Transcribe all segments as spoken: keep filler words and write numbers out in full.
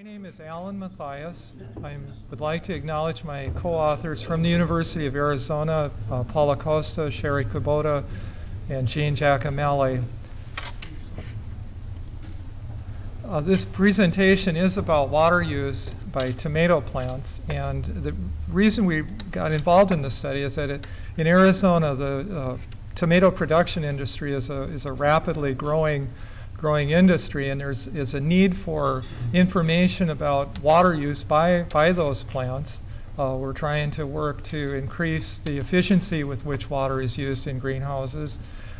My name is Alan Mathias. I would like to acknowledge my co-authors from the University of Arizona, uh, Paula Costa, Sherry Kubota, and Jean Giacomelli. Uh, this presentation is about water use by tomato plants, and the reason we got involved in this study is that it, in Arizona, the uh, tomato production industry is a, is a rapidly growing growing industry, and there's is a need for information about water use by by those plants. Uh, we're trying to work to increase the efficiency with which water is used in greenhouses.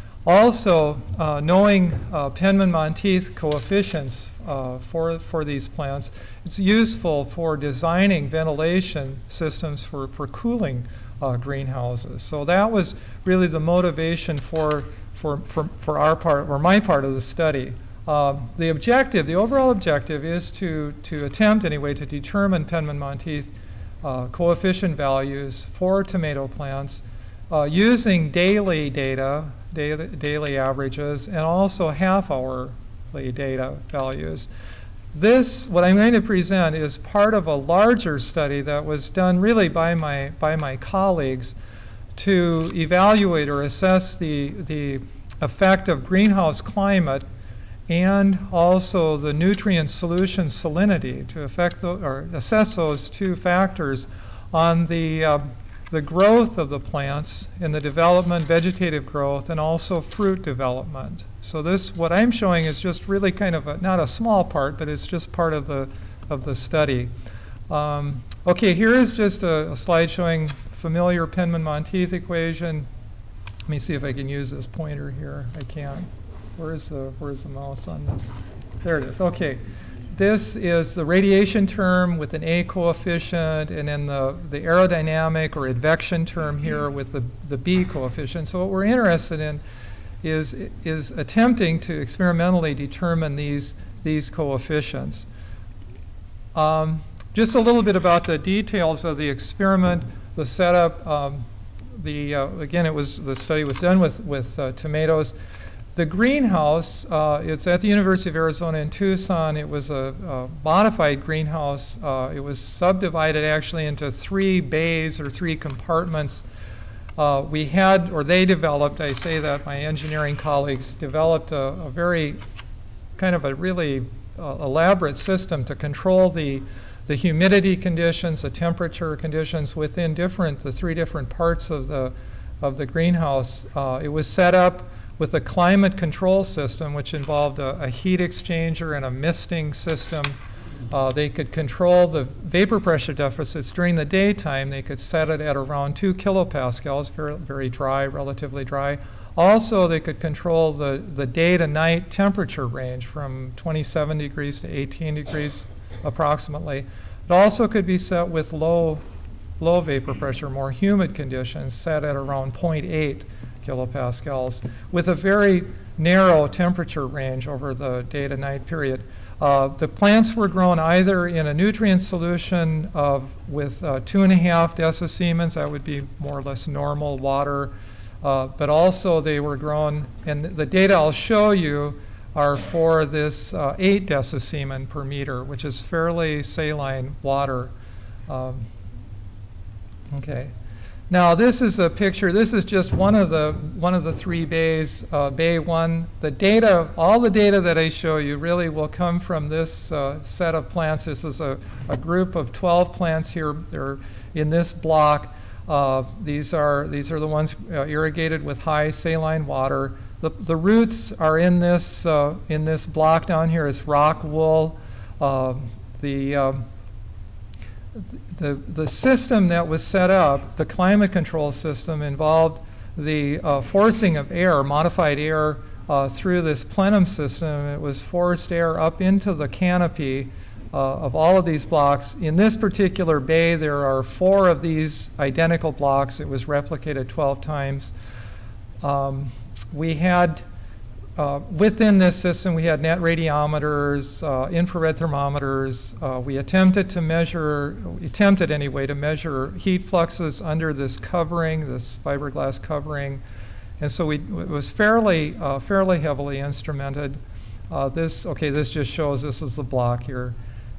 Also, uh, knowing uh, Penman-Monteith coefficients uh, for for these plants, it's useful for designing ventilation systems for for cooling uh, greenhouses. So that was really the motivation for. For, for, for our part, or my part of the study. Um, the objective, the overall objective is to, to attempt anyway to determine Penman-Monteith uh, coefficient values for tomato plants uh, using daily data, daily, daily averages, and also half-hourly data values. This, what I'm going to present, is part of a larger study that was done really by my, by my colleagues to evaluate or assess the, the effect of greenhouse climate and also the nutrient solution salinity to affect the, or assess those two factors on the, uh, the growth of the plants in the development, vegetative growth, and also fruit development. So this, what I'm showing is just really kind of a, not a small part, but it's just part of the, of the study. Um, okay, here is just a, a slide showing familiar Penman-Monteith equation. Let me see if I can use this pointer here. I can. Where's the where's the mouse on this? There it is. Okay. This is the radiation term with an A coefficient, and then the, the aerodynamic or advection term here with the, the B coefficient. So what we're interested in is is attempting to experimentally determine these these coefficients. Um, just a little bit about the details of the experiment. The setup, um, the uh, again, it was the study was done with with uh, tomatoes. The greenhouse, uh, it's at the University of Arizona in Tucson. It was a, a modified greenhouse. Uh, it was subdivided actually into three bays or three compartments. Uh, we had, or they developed, I say that my engineering colleagues developed a, a very kind of a really uh, elaborate system to control the the humidity conditions, the temperature conditions within different, the three different parts of the of the greenhouse. Uh, it was set up with a climate control system, which involved a, a heat exchanger and a misting system. Uh, they could control the vapor pressure deficits during the daytime. They could set it at around two kilopascals, very, very dry, relatively dry. Also, they could control the, the day to night temperature range from twenty-seven degrees to eighteen degrees approximately. It also could be set with low low vapor pressure, more humid conditions, set at around zero point eight kilopascals with a very narrow temperature range over the day to night period. Uh, the plants were grown either in a nutrient solution of with uh, two and a half decisiemens, that would be more or less normal water, uh, but also they were grown, and the data I'll show you are for this uh, eight decisiemen per meter, which is fairly saline water. Um, okay. Now this is a picture. This is just one of the one of the three bays. Uh, bay one. The data, all the data that I show you, really will come from this uh, set of plants. This is a, a group of twelve plants here. They're in this block. Uh, these are these are the ones uh, irrigated with high saline water. The, the roots are in this uh, in this block down here is rock wool. Uh, the um, the the system that was set up, the climate control system, involved the uh, forcing of air, modified air, uh, through this plenum system. It was forced air up into the canopy uh, of all of these blocks. In this particular bay, there are four of these identical blocks. It was replicated twelve times. Um, We had, uh, within this system, we had net radiometers, uh, infrared thermometers. Uh, we attempted to measure, attempted anyway, to measure heat fluxes under this covering, this fiberglass covering. And so we, it was fairly, uh, fairly heavily instrumented. Uh, this, okay, this just shows, this is the block here.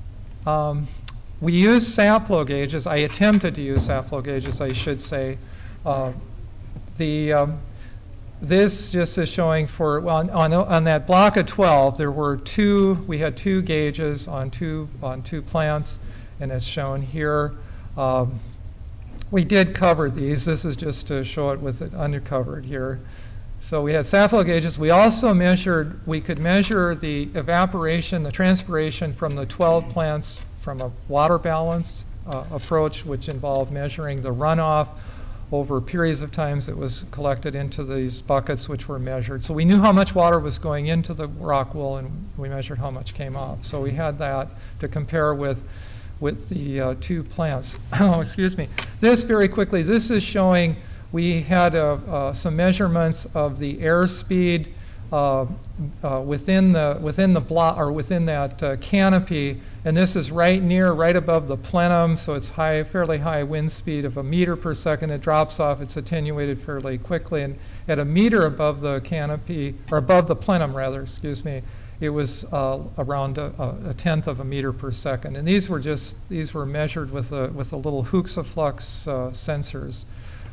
Um, we used sap flow gauges. I attempted to use sap flow gauges, I should say. Uh, the um, This just is showing for, well, on, on, on that block of twelve, there were two, we had two gauges on two, on two plants, and it's shown here. Um, we did cover these. This is just to show it with it undercovered here. So we had sap flow gauges. We also measured, we could measure the evaporation, the transpiration from the twelve plants from a water balance uh, approach, which involved measuring the runoff over periods of times that was collected into these buckets which were measured. So we knew how much water was going into the rock wool, and we measured how much came off. So we had that to compare with with the uh, two plants. Oh, excuse me. This, very quickly, this is showing we had uh, uh, some measurements of the airspeed uh, uh, within the within the block, or within that uh, canopy, and this is right near, right above the plenum, so it's high, fairly high wind speed of a meter per second. It drops off, it's attenuated fairly quickly, and at a meter above the canopy, or above the plenum rather, excuse me, it was uh, around a, a tenth of a meter per second. And these were just, these were measured with a, with a little Huxaflux uh, sensors.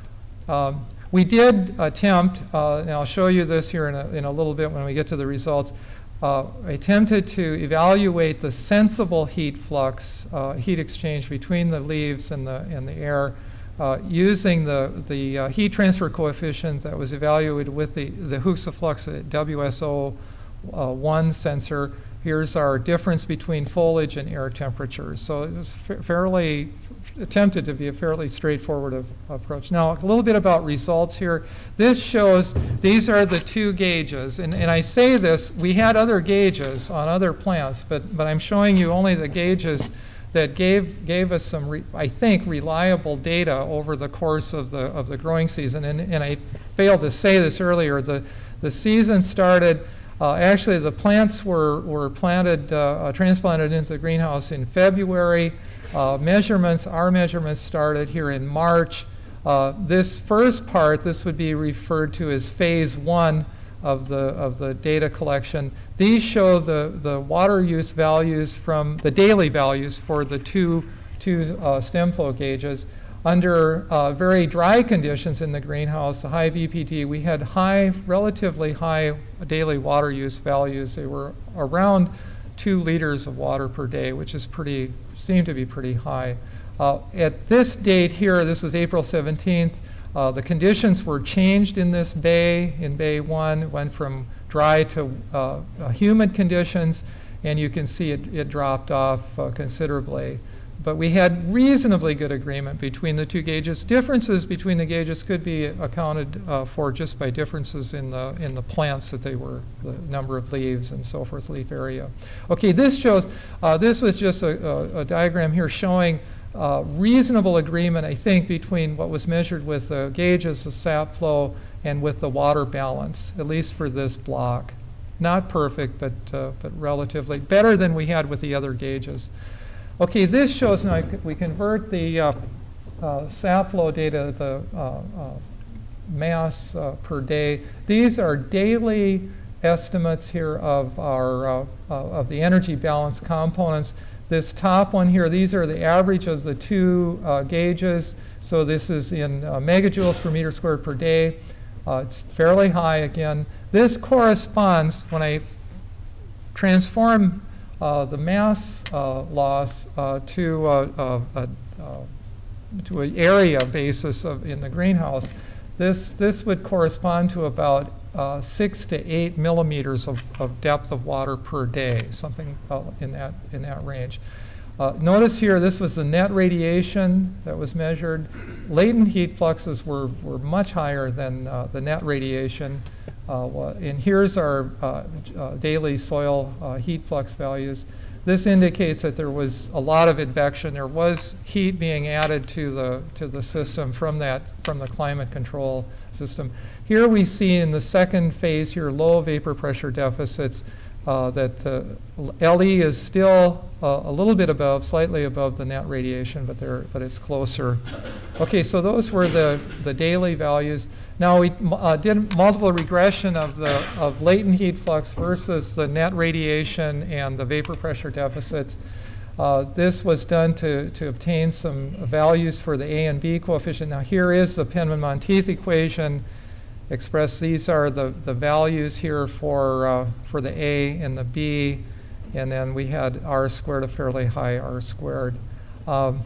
Um, we did attempt, uh, and I'll show you this here in a, in a little bit when we get to the results, uh, attempted to evaluate the sensible heat flux, uh, heat exchange between the leaves and the, and the air, uh, using the, the uh, heat transfer coefficient that was evaluated with the, the Huxaflux W S O one sensor. Here's our difference between foliage and air temperatures. So it was fa fairly attempted to be a fairly straightforward of, approach. Now, a little bit about results here. This shows these are the two gauges, and, and I say this, we had other gauges on other plants, but but I'm showing you only the gauges that gave gave us some, re I think, reliable data over the course of the of the growing season. And and I failed to say this earlier. The the season started. Uh, actually, the plants were, were planted, uh, uh, transplanted into the greenhouse in February. Uh, measurements, our measurements started here in March. Uh, this first part, this would be referred to as phase one of the, of the data collection. These show the, the water use values from the daily values for the two, two uh, stem flow gauges. Under uh, very dry conditions in the greenhouse, the high V P D, we had high, relatively high daily water use values. They were around two liters of water per day, which is pretty, seemed to be pretty high. Uh, at this date here, this was April seventeenth, uh, the conditions were changed in this bay, in bay one. It went from dry to uh, uh, humid conditions, and you can see it, it dropped off uh, considerably. But we had reasonably good agreement between the two gauges. Differences between the gauges could be accounted uh, for just by differences in the in the plants that they were, the number of leaves and so forth, leaf area. Okay, this shows, uh, this was just a, a, a diagram here showing uh, reasonable agreement, I think, between what was measured with the gauges, the sap flow, and with the water balance, at least for this block. Not perfect, but, uh, but relatively better than we had with the other gauges. Okay, this shows, now we convert the uh, uh, sap flow data, the uh, uh, mass uh, per day. These are daily estimates here of our uh, uh, of the energy balance components. This top one here, these are the average of the two uh, gauges. So this is in uh, megajoules per meter squared per day. Uh, it's fairly high again. This corresponds, when I transform Uh, the mass uh, loss uh, to uh, uh, uh, to an area basis of in the greenhouse, this this would correspond to about uh, six to eight millimeters of, of depth of water per day, something uh, in that in that range. Uh, notice here, this was the net radiation that was measured. Latent heat fluxes were were much higher than uh, the net radiation. Uh, and here's our uh, uh, daily soil uh, heat flux values. This indicates that there was a lot of advection. There was heat being added to the to the system from that from the climate control system. Here we see in the second phase here low vapor pressure deficits. Uh, that uh, L E is still uh, a little bit above, slightly above the net radiation, but they're but it's closer. Okay, so those were the the daily values. Now we uh, did multiple regression of the of latent heat flux versus the net radiation and the vapor pressure deficits. Uh, this was done to, to obtain some values for the A and B coefficient. Now here is the Penman-Monteith equation expressed. These are the, the values here for, uh, for the A and the B, and then we had R squared, a fairly high R squared. Um,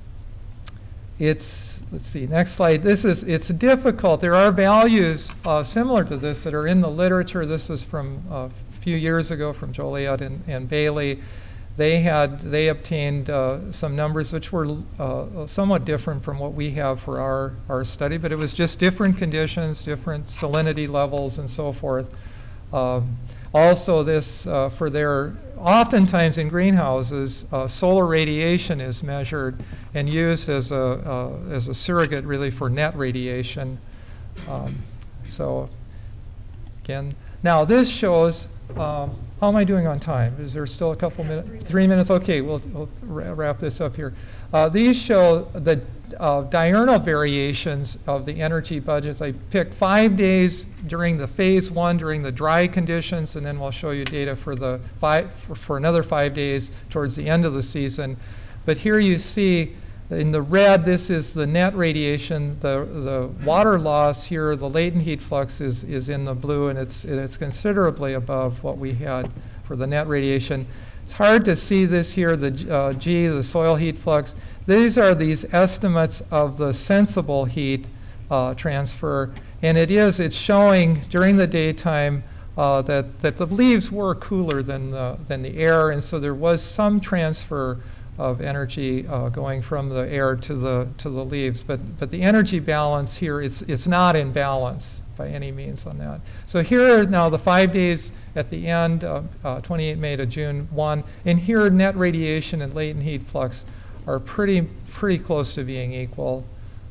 it's, let's see, next slide. This is, it's difficult. There are values uh, similar to this that are in the literature. This is from uh, a few years ago from Joliet and, and Bailey. They had they obtained uh, some numbers which were uh, somewhat different from what we have for our, our study, but it was just different conditions, different salinity levels, and so forth. Um, also, this uh, for their oftentimes in greenhouses, uh, solar radiation is measured and used as a uh, as a surrogate, really, for net radiation. Um, so, again, now this shows. Um, how am I doing on time? Is there still a couple minutes? Three, Three minutes? Okay, we'll, we'll ra wrap this up here. Uh, these show the uh, diurnal variations of the energy budgets. I picked five days during the phase one, during the dry conditions, and then we'll show you data for the five for, for another five days towards the end of the season. But here you see in the red, this is the net radiation. The the water loss here, the latent heat flux, is is in the blue, and it's it's considerably above what we had for the net radiation. It's hard to see this here, the uh, G, the soil heat flux. These are these estimates of the sensible heat uh, transfer, and it is it's showing during the daytime uh, that that the leaves were cooler than the than the air, and so there was some transfer of energy uh, going from the air to the to the leaves, but but the energy balance here is it's not in balance by any means on that. So here are now the five days at the end, uh, uh, twenty-eighth May to June first, and here net radiation and latent heat flux are pretty pretty close to being equal.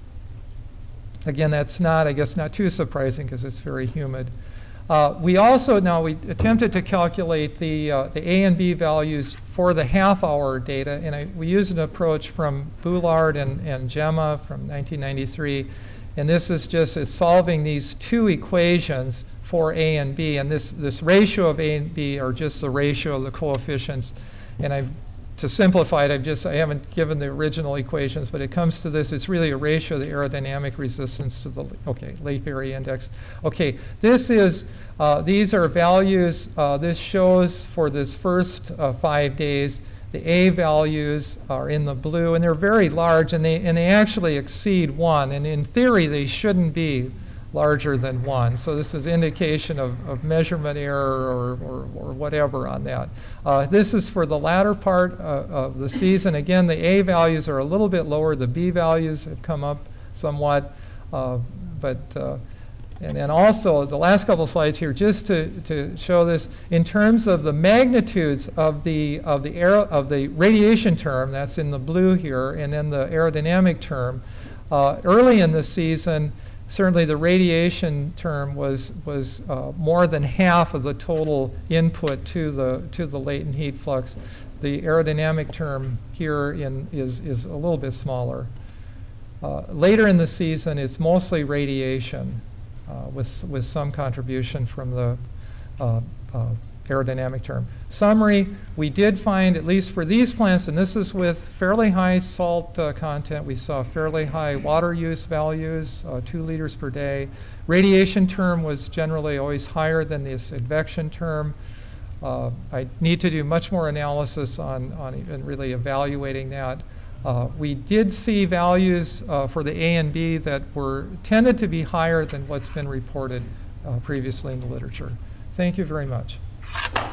Again, that's not, I guess, not too surprising because it's very humid. Uh, we also now we attempted to calculate the uh, the A and B values for the half-hour data, and I, we used an approach from Boulard and, and Gemma from nineteen ninety-three, and this is just it's solving these two equations for A and B, and this this ratio of A and B are just the ratio of the coefficients, and I've to simplify it, I've just I haven't given the original equations, but it comes to this. It's really a ratio of the aerodynamic resistance to the okay Lake Erie index. Okay, this is uh, these are values. Uh, this shows for this first uh, five days. The A values are in the blue, and they're very large, and they and they actually exceed one. And in theory, they shouldn't be larger than one. So this is indication of, of measurement error or, or, or whatever on that. Uh, this is for the latter part uh, of the season. Again, the A values are a little bit lower. The B values have come up somewhat. Uh, but uh, and then also the last couple slides here, just to, to show this in terms of the magnitudes of the of the aer of the radiation term, that's in the blue here, and then the aerodynamic term. Uh, early in the season, certainly the radiation term was was uh, more than half of the total input to the to the latent heat flux. The aerodynamic term here in is is a little bit smaller. Uh, later in the season, it's mostly radiation uh, with with some contribution from the uh, uh, aerodynamic term. Summary, we did find, at least for these plants, and this is with fairly high salt uh, content, we saw fairly high water use values, uh, two liters per day. Radiation term was generally always higher than this advection term. Uh, I need to do much more analysis on, on even really evaluating that. Uh, we did see values uh, for the A and B that were tended to be higher than what's been reported uh, previously in the literature. Thank you very much.